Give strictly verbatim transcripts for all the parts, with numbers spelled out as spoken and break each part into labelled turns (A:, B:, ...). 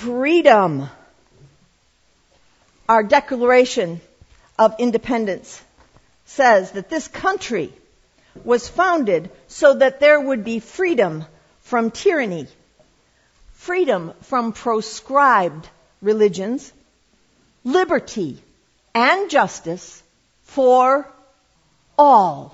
A: freedom. Our Declaration of Independence says that this country was founded so that there would be freedom from tyranny, freedom from proscribed religions, liberty and justice for all.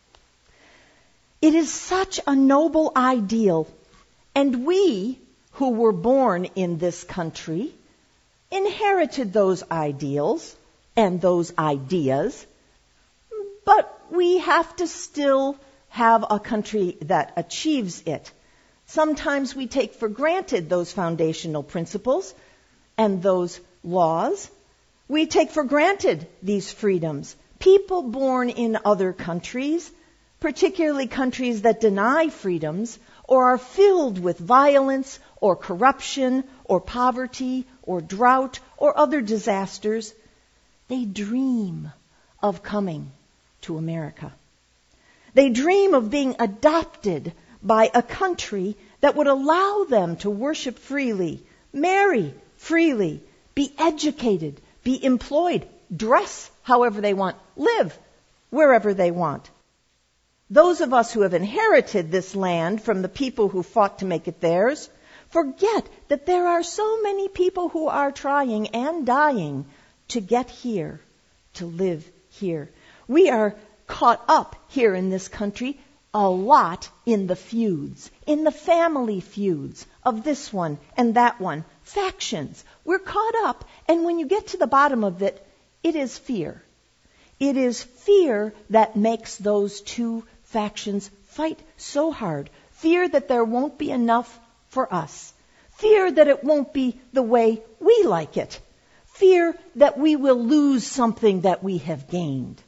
A: It is such a noble ideal, and we who were born in this country inherited those ideals and those ideas, but we have to still have a country that achieves it. Sometimes we take for granted those foundational principles and those laws. We take for granted these freedoms. People born in other countries, particularly countries that deny freedoms or are filled with violence or corruption or poverty or drought or other disasters, they dream of coming to America. They dream of being adopted by a country that would allow them to worship freely, marry freely, be educated, be employed, dress however they want, live wherever they want. Those of us who have inherited this land from the people who fought to make it theirs forget that there are so many people who are trying and dying to get here, to live here. We are caught up here in this country a lot in the feuds, in the family feuds of this one and that one, factions. We're caught up, and when you get to the bottom of it, it is fear. It is fear that makes those two factions fight so hard. Fear that there won't be enough for us. Fear that it won't be the way we like it. Fear that we will lose something that we have gained.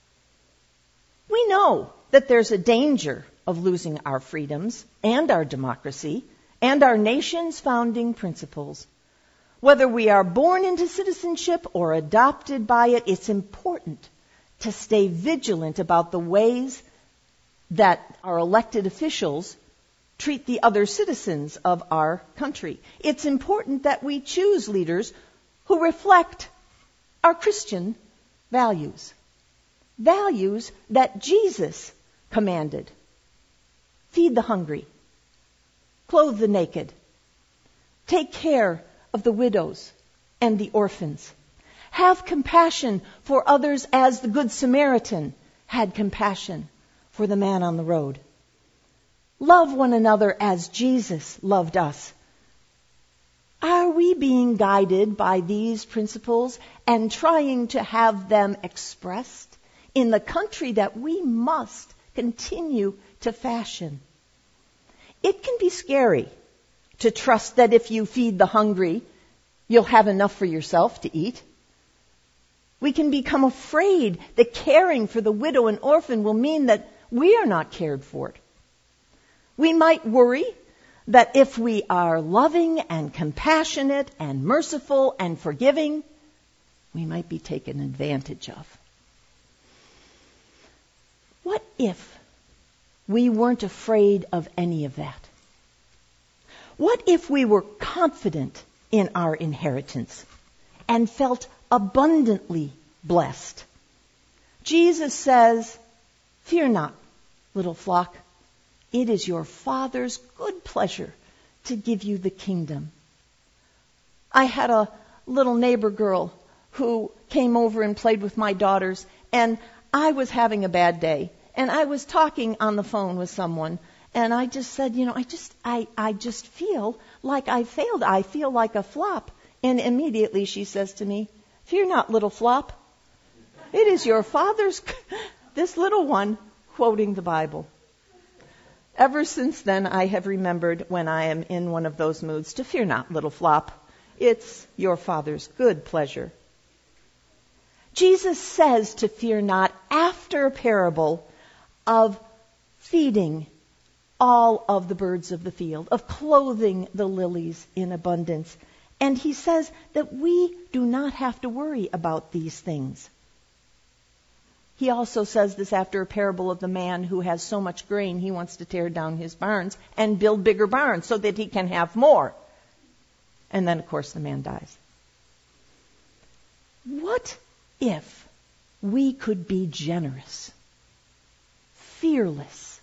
A: We know that there's a danger of losing our freedoms and our democracy and our nation's founding principles. Whether we are born into citizenship or adopted by it, it's important to stay vigilant about the ways that our elected officials treat the other citizens of our country. It's important that we choose leaders who reflect our Christian values. Values that Jesus commanded. Feed the hungry. Clothe the naked. Take care of the widows and the orphans. Have compassion for others as the Good Samaritan had compassion for the man on the road. Love one another as Jesus loved us. Are we being guided by these principles and trying to have them expressed in the country that we must continue to fashion? It can be scary to trust that if you feed the hungry, you'll have enough for yourself to eat. We can become afraid that caring for the widow and orphan will mean that we are not cared for. We might worry that if we are loving and compassionate and merciful and forgiving, we might be taken advantage of. What if we weren't afraid of any of that? What if we were confident in our inheritance and felt abundantly blessed? Jesus says, "Fear not, little flock. It is your Father's good pleasure to give you the kingdom." I had a little neighbor girl who came over and played with my daughters, and I was having a bad day, and I was talking on the phone with someone, and I just said, you know, I just, I, I just feel like I failed. I feel like a flop. And immediately she says to me, "Fear not, little flop. It is your Father's," this little one quoting the Bible. Ever since then, I have remembered when I am in one of those moods to fear not, little flop. It's your Father's good pleasure. Jesus says to fear not after a parable of feeding all of the birds of the field, of clothing the lilies in abundance. And he says that we do not have to worry about these things. He also says this after a parable of the man who has so much grain he wants to tear down his barns and build bigger barns so that he can have more. And then, of course, the man dies. What if we could be generous, fearless,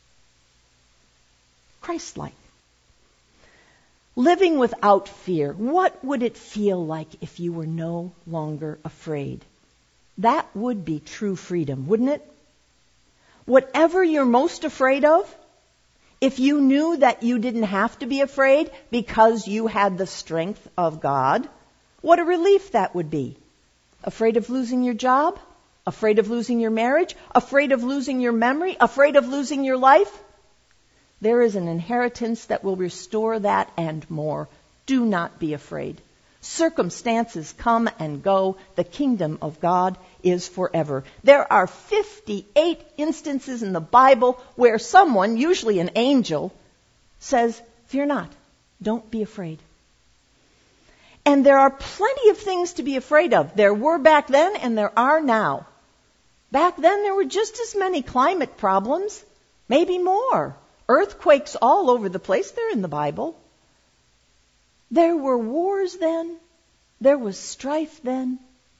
A: Christ-like? Living without fear, what would it feel like if you were no longer afraid? That would be true freedom, wouldn't it? Whatever you're most afraid of, if you knew that you didn't have to be afraid because you had the strength of God, what a relief that would be. Afraid of losing your job? Afraid of losing your marriage? Afraid of losing your memory? Afraid of losing your life? There is an inheritance that will restore that and more. Do not be afraid. Circumstances come and go. The kingdom of God is forever. There are fifty-eight instances in the Bible where someone, usually an angel, says, "Fear not, don't be afraid." And there are plenty of things to be afraid of. There were back then and there are now. Back then there were just as many climate problems, maybe more. Earthquakes all over the place, they're in the Bible. There were wars then. There was strife then.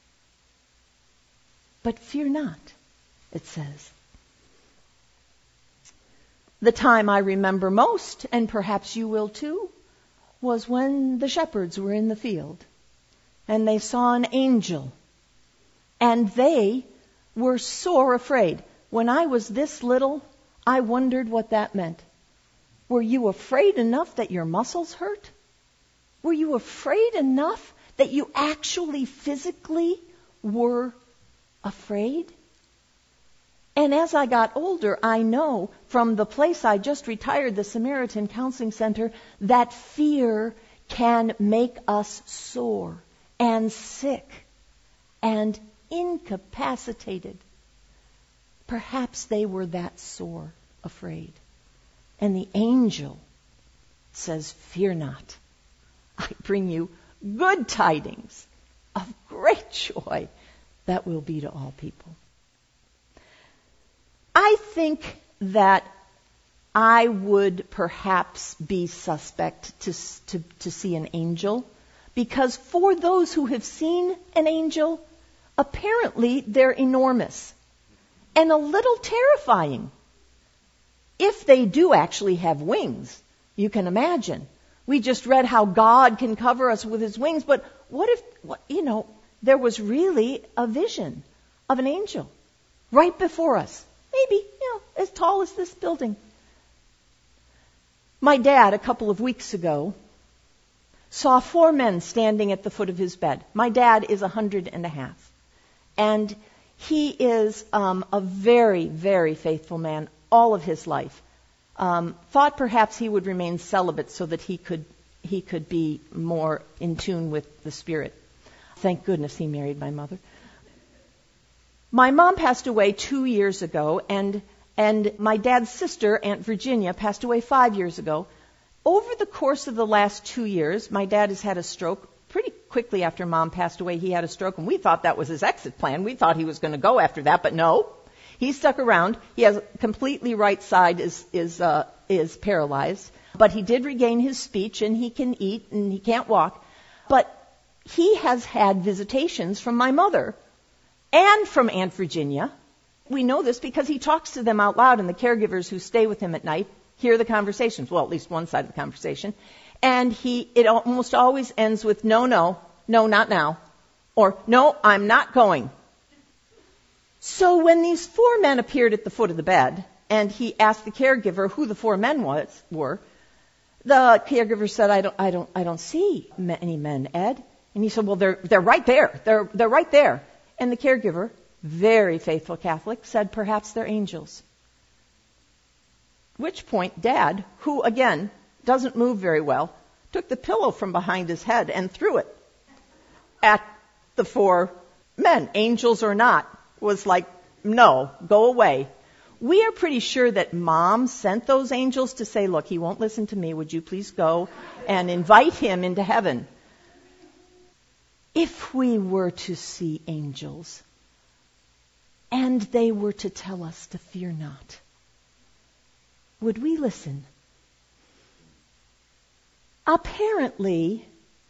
A: But fear not, it says. The time I remember most, and perhaps you will too, was when the shepherds were in the field and they saw an angel and they were sore afraid. When I was this little, I wondered what that meant. Were you afraid enough that your muscles hurt? Were you afraid enough that you actually physically were afraid? And as I got older, I know from the place I just retired, the Samaritan Counseling Center, that fear can make us sore and sick and incapacitated. Perhaps they were that sore afraid. And the angel says, "Fear not. I bring you good tidings of great joy that will be to all people." I think that I would perhaps be suspect to, to, to see an angel, because for those who have seen an angel, apparently they're enormous and a little terrifying. If they do actually have wings, you can imagine. We just read how God can cover us with his wings, but what if, you know, there was really a vision of an angel right before us? Maybe, you know, as tall as this building. My dad, a couple of weeks ago, saw four men standing at the foot of his bed. My dad is a hundred and a half. And he is um, a very, very faithful man all of his life. Um, thought perhaps he would remain celibate so that he could he could be more in tune with the Spirit. Thank goodness he married my mother. My mom passed away two years ago, and and my dad's sister, Aunt Virginia, passed away five years ago. Over the course of the last two years, my dad has had a stroke. Pretty quickly after Mom passed away, he had a stroke, and we thought that was his exit plan. We thought he was going to go after that, but no. He stuck around. He has completely right side is is uh, is paralyzed, but he did regain his speech, and he can eat, and he can't walk. But he has had visitations from my mother and from Aunt Virginia. We know this because he talks to them out loud, and the caregivers who stay with him at night hear the conversations, well, at least one side of the conversation. And he, it almost always ends with, no, no, no, not now. Or, no, I'm not going. So when these four men appeared at the foot of the bed, and he asked the caregiver who the four men was, were, the caregiver said, I don't, I don't, I don't see any men, Ed. And he said, well, they're, they're right there. They're, they're right there. And the caregiver, very faithful Catholic, said, perhaps they're angels. Which point, Dad, who, again, doesn't move very well, took the pillow from behind his head and threw it at the four men, angels or not, was like, no, go away. We are pretty sure that Mom sent those angels to say, look, he won't listen to me. Would you please go and invite him into heaven? If we were to see angels and they were to tell us to fear not, would we listen? Apparently,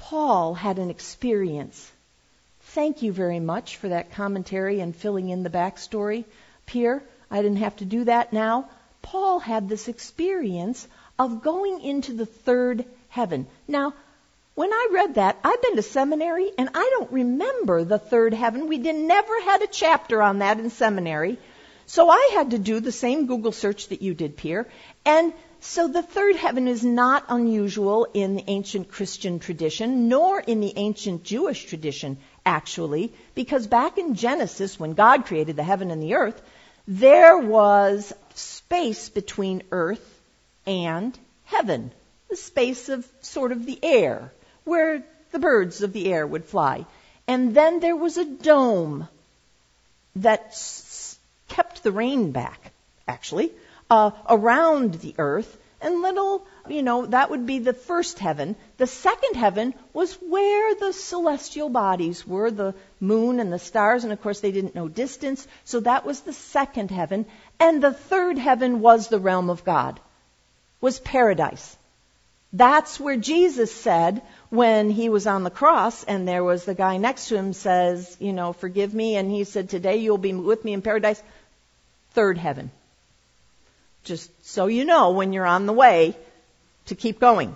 A: Paul had an experience. Thank you very much for that commentary and filling in the backstory, Pierre. I didn't have to do that now. Paul had this experience of going into the third heaven. Now, when I read that, I've been to seminary, and I don't remember the third heaven. We did, never had a chapter on that in seminary. So I had to do the same Google search that you did, Pierre. And so the third heaven is not unusual in the ancient Christian tradition, nor in the ancient Jewish tradition, actually, because back in Genesis, when God created the heaven and the earth, there was space between earth and heaven, the space of sort of the air, where the birds of the air would fly. And then there was a dome that s- kept the rain back, actually, uh, around the earth. And little, you know, that would be the first heaven. The second heaven was where the celestial bodies were, the moon and the stars. And, of course, they didn't know distance. So that was the second heaven. And the third heaven was the realm of God, was paradise. That's where Jesus said when he was on the cross, and there was the guy next to him says, you know, forgive me. And he said, today you'll be with me in paradise. Third heaven. Just so you know when you're on the way to keep going.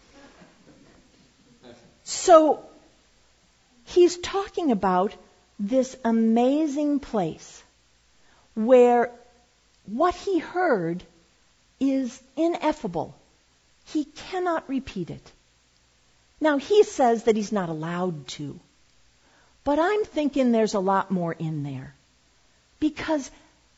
A: So he's talking about this amazing place where what he heard is ineffable. He cannot repeat it. Now, he says that he's not allowed to. But I'm thinking there's a lot more in there. Because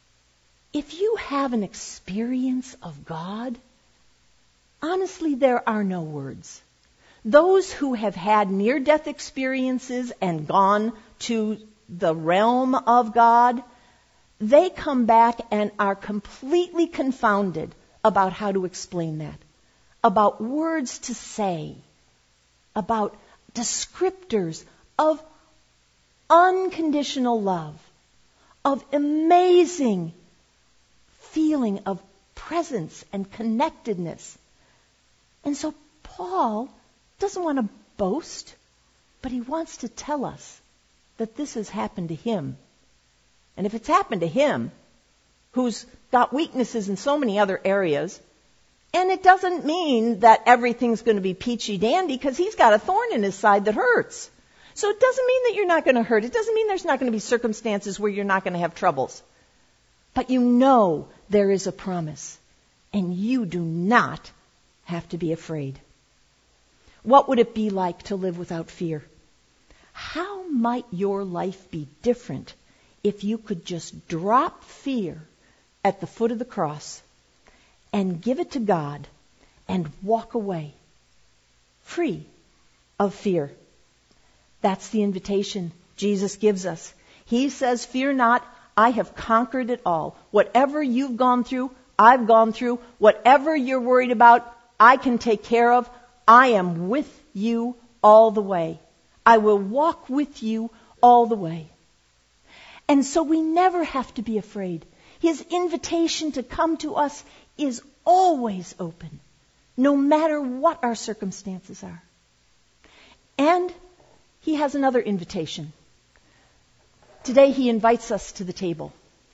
A: if you have an experience of God, honestly, there are no words. Those who have had near-death experiences and gone to the realm of God, they come back and are completely confounded about how to explain that, about words to say, about descriptors of unconditional love, of amazing feeling of presence and connectedness. And so Paul doesn't want to boast, but he wants to tell us that this has happened to him. And if it's happened to him, who's got weaknesses in so many other areas, and it doesn't mean that everything's going to be peachy dandy, because he's got a thorn in his side that hurts. So it doesn't mean that you're not going to hurt. It doesn't mean there's not going to be circumstances where you're not going to have troubles. But you know there is a promise, and you do not have to be afraid. What would it be like to live without fear? How might your life be different if you could just drop fear at the foot of the cross and give it to God and walk away free of fear? That's the invitation Jesus gives us. He says, fear not, I have conquered it all. Whatever you've gone through, I've gone through. Whatever you're worried about, I can take care of. I am with you all the way. I will walk with you all the way. And so we never have to be afraid. His invitation to come to us is always open, no matter what our circumstances are. And he has another invitation. Today he invites us to the table.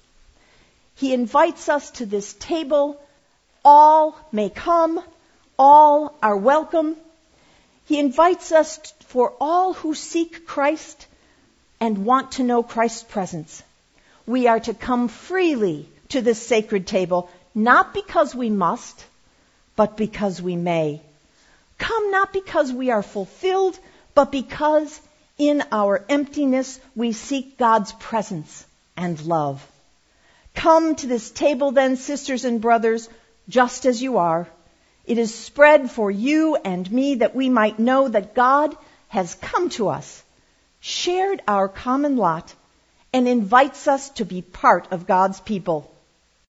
A: He invites us to this table. All may come. All are welcome. He invites us t- for all who seek Christ and want to know Christ's presence. We are to come freely to this sacred table, not because we must, but because we may. Come not because we are fulfilled, but because in our emptiness we seek God's presence and love. Come to this table then, sisters and brothers, just as you are. It is spread for you and me that we might know that God has come to us, shared our common lot, and invites us to be part of God's people.